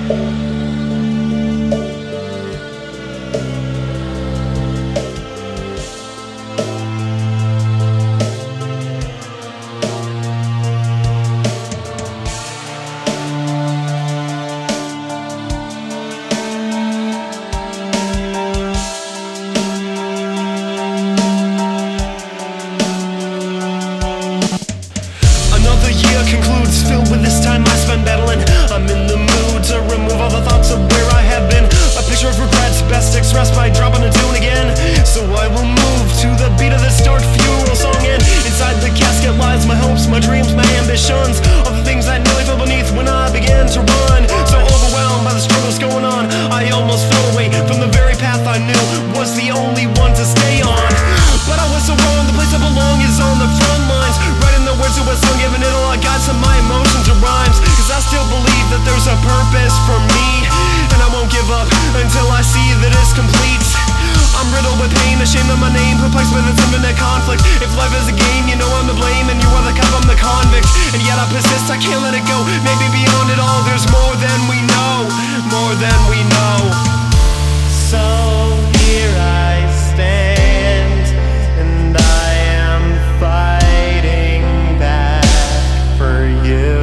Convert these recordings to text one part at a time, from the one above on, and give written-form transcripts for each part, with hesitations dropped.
Another year concludes, filled with this time I spend battling. I'm in the mood to remove all the thoughts of where I have been. A picture of regrets best expressed by dropping a tune again. So I will move to the beat of this dark funeral song, and inside the casket lies my hopes, my dreams, my ambitions, all the things that nearly fell beneath when I began to run. So overwhelmed by the struggles going on, I almost fell away from the very path I knew was the only one to stay on. But I was so wrong, the place I belong is on the front lines, writing the words to a song, giving it all I got to my emotions and rhymes. Cause I still believe that there's a purpose for me, and I won't give up until I see that it's complete. I'm riddled with pain, ashamed of my name, perplexed with its infinite conflict. If life is a game, you know I'm to blame, and you are the cop, I'm the convict. And yet I persist, I can't let it go. Maybe beyond it all there's more than we know, more than we know. So here I stand, and I am fighting back for you.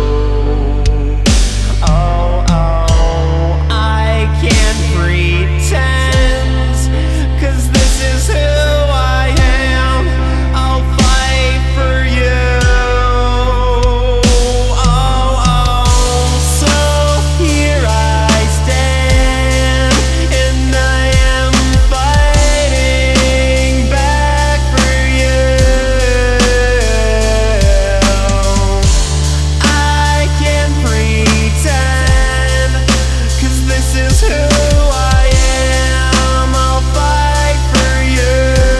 Oh, I can't pretend, 'cause this is who I am. I'll fight for you. So here I stand, and I am fighting back for you. I can't pretend, 'cause this is who I am. I'll fight for you.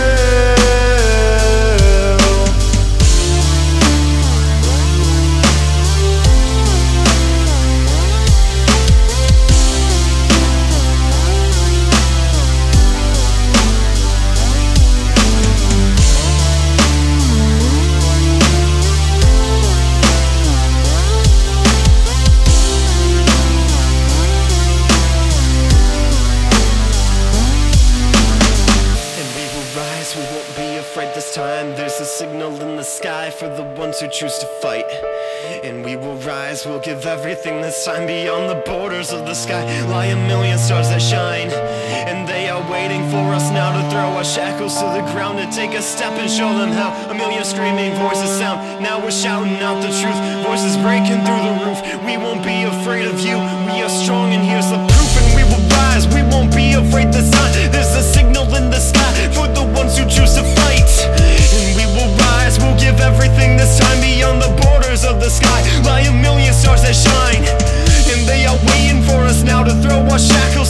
And we will rise, we won't be afraid this time. There's a signal in the sky for the ones who choose to fight. And we will rise, we'll give everything this time. Beyond the borders of the sky lie a million stars that shine, and they are waiting for us now to throw our shackles to the ground, to take a step and show them how. A million screaming voices sound, now we're shouting out the truth, voices breaking through the roof. We won't be afraid of you, we are strong and here's the proof. And we will rise, we won't be afraid this time. There's a signal in the sky for the ones who choose to fight. And we will rise, we'll give everything this time. Beyond the borders of the sky lie a million stars that shine, and they are waiting for us now to throw our shackles